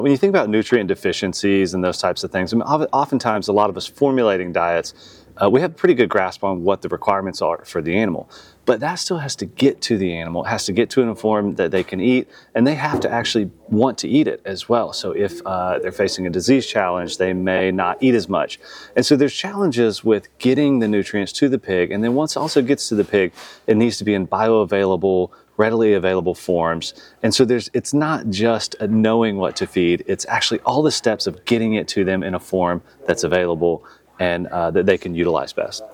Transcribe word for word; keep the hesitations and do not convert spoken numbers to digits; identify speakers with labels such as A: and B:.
A: When you think about nutrient deficiencies and those types of things, I mean, oftentimes a lot of us formulating diets, uh, we have a pretty good grasp on what the requirements are for the animal. But that still has to get to the animal. It has to get to a form that they can eat, and they have to actually want to eat it as well. So if uh, they're facing a disease challenge, they may not eat as much. And so there's challenges with getting the nutrients to the pig, and then once it also gets to the pig, it needs to be in bioavailable, readily available forms. And so there's it's not just a knowing what to feed, it's actually all the steps of getting it to them in a form that's available and uh, that they can utilize best.